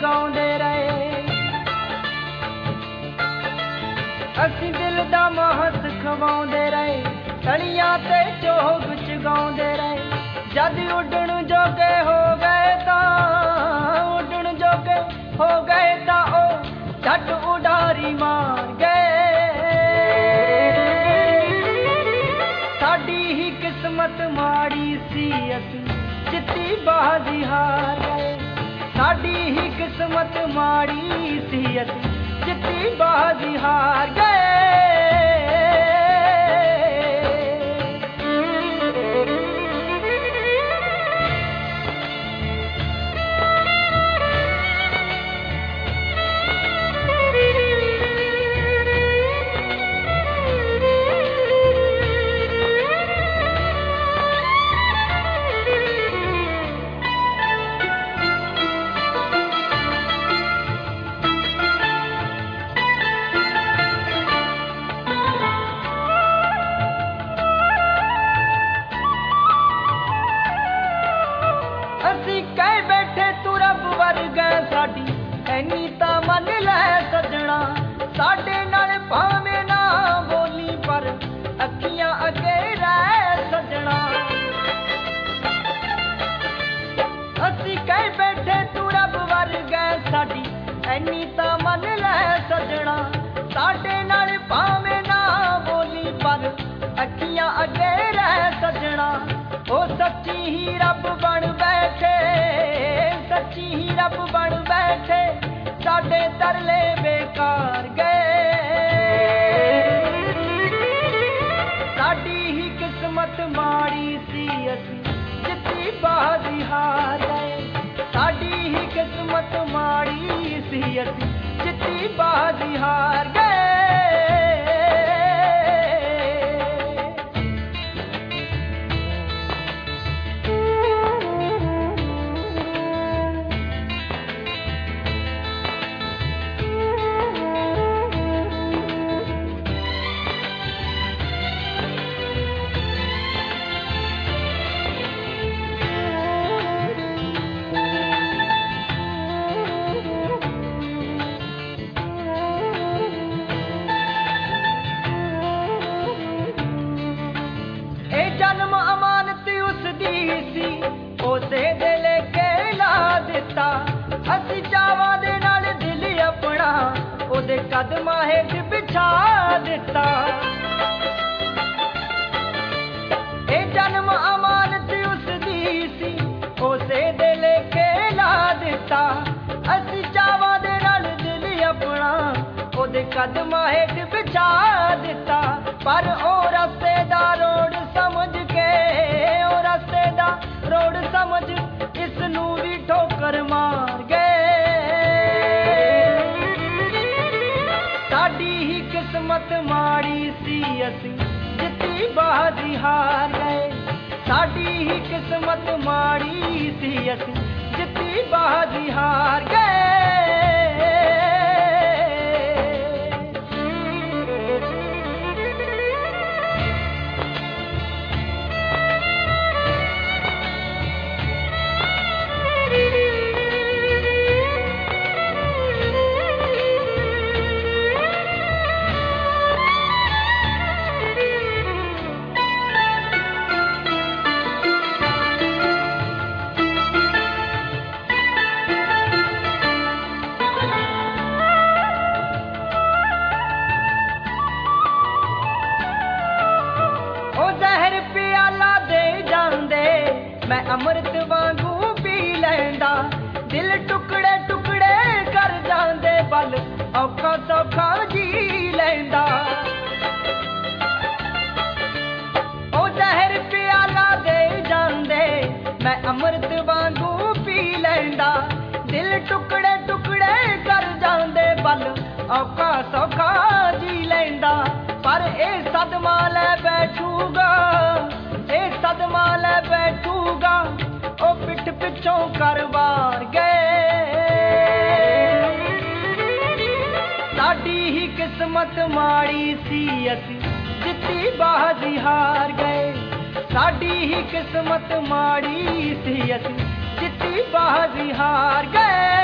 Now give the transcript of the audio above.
गाउंदे रहे। असीं दिल दा महत खवाउंदे रहे, तलियां ते चोग चगाउंदे रहे। जद उडण जोगे हो गए तां उडण जोगे हो गए तां ओ झट उडारी मार गए। साडी ही किस्मत माड़ी सी, असीं जित्ती बाजी हार गए। साडी ही किस्मत माड़ी सी, असीं जित्ती बाजी हार गए। ਐਨੀ ਤਾਂ ਮੰਨ ਲੈ ਸੱਜਣਾ, ਸਾਡੇ ਨਾਲ ਭਾਵੇਂ ਨਾ ਬੋਲੀ ਪਰ ਅੱਖੀਆਂ ਅੱਗੇ ਰਹਿ ਸੱਜਣਾ। ਅਸੀਂ ਕਹਿ ਬੈਠੇ ਤੂੰ ਰੱਬ ਵਰਗਾ ਸਾਡੀ, ਐਨੀ ਤਾਂ ਮੰਨ ਲੈ ਸੱਜਣਾ, ਸਾਡੇ ਨਾਲ ਭਾਵੇਂ ਨਾ ਬੋਲੀ ਪਰ ਅੱਖੀਆਂ ਅੱਗੇ ਰਹਿ ਸੱਜਣਾ। ਉਹ ਸੱਚੀ ਹੀ ਰੱਬ ਬਣ ਬੈਠੇ, ਸੱਚੀ ਹੀ ਰੱਬ ਬਣ ਬੈਠੇ, ਸਾਡੇ ਤਰਲੇ ਬੇਕਾਰ ਗਏ। ਸਾਡੀ ਹੀ ਕਿਸਮਤ ਮਾੜੀ ਸੀ, ਅਸੀਂ ਜਿੱਤੀ ਬਾਜ਼ੀ ਹਾਰ ਗਏ। ਸਾਡੀ ਹੀ ਕਿਸਮਤ ਮਾੜੀ ਸੀ, ਅਸੀਂ ਜਿੱਤੀ ਬਾਜ਼ੀ ਹਾਰ ਗਏ। जन्म अमानत उसदी सी, उसे दे लेके ला दिता। असी चावां दे नाल दिल अपना ओदे कदमां हेठ बिछा दिता। ए जन्म अमानत उसदी सी, उसे दे लेके ला दिता। असी चावां दे नाल दिल अपना ओदे कदमां हेठ बिछा दिता। पर ओ रस्ते दा रोड समझ के, ओ रस्ते दा रोड समझ इस नू भी ठोकर मार गए। साडी ही किस्मत माड़ी सी, असीं जित्ती बाजी हार गए। साडी ही किस्मत माड़ी सी, असीं जित्ती बाजी हार गए। मैं अमृत वांगू पी लैंदा, दिल टुकड़े टुकड़े कर जांदे, बल औखा सौखा जी लैंदा। ओ जहर प्याला दे जांदे, मैं अमृत वांगू पी लैंदा, दिल टुकड़े टुकड़े कर जांदे, बल औखा सौखा जी लैंदा। पर ए सदमा लै बैठूगा, ए सदमा लै बैठूगा, ओ पिठ पिछों कर वार गए। साडी ही किस्मत माड़ी सी, असीं जित्ती बाजी हार गए। साडी ही किस्मत माड़ी सी, असीं जित्ती बाजी हार गए।